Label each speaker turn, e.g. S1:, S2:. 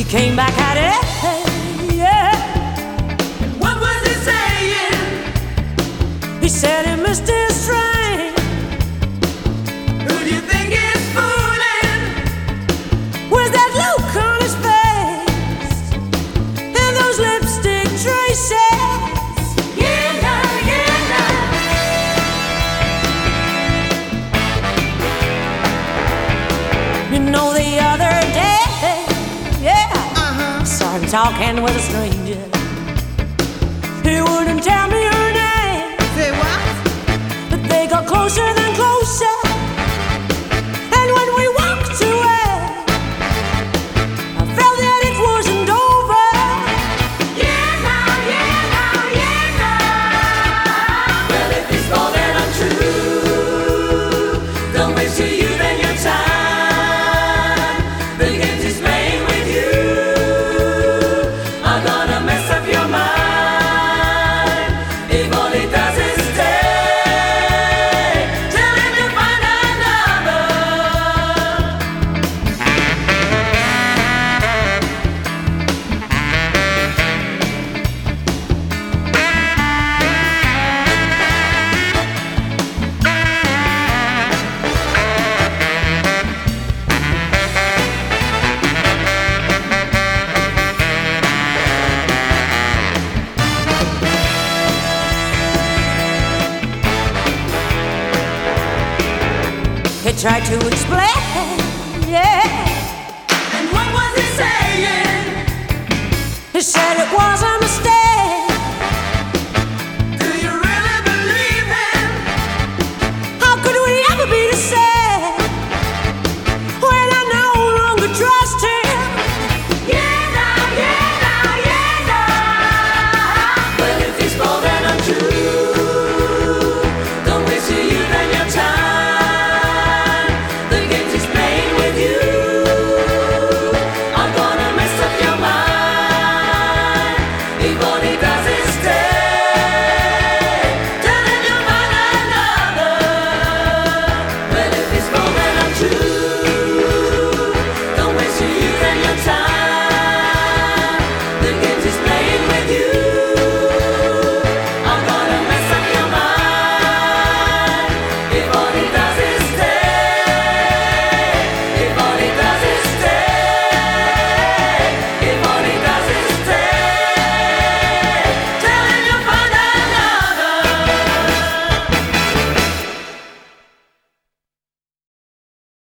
S1: came back at it, yeah.
S2: What was he saying?
S1: He said he missed his train.
S2: Who do you think is fooling?
S1: With that look on his face and those lipstick traces.
S2: Yeah, nah, yeah, nah.
S1: You know, the other day, yeah, I saw him talking with a stranger. He wouldn't tell me her name.
S2: Say what?
S1: But they got closer than closer, and when we walked away, I felt that it wasn't over.
S2: Yeah, nah, yeah, nah, yeah, nah. Well, if he's more than untrue, don't waste your youth and your time. The games he's playing with you are gonna mess up your mind. If all he does is stay, tell him to find another.
S1: He tried to explain, yeah.
S2: And what was he saying?
S1: He said it wasn't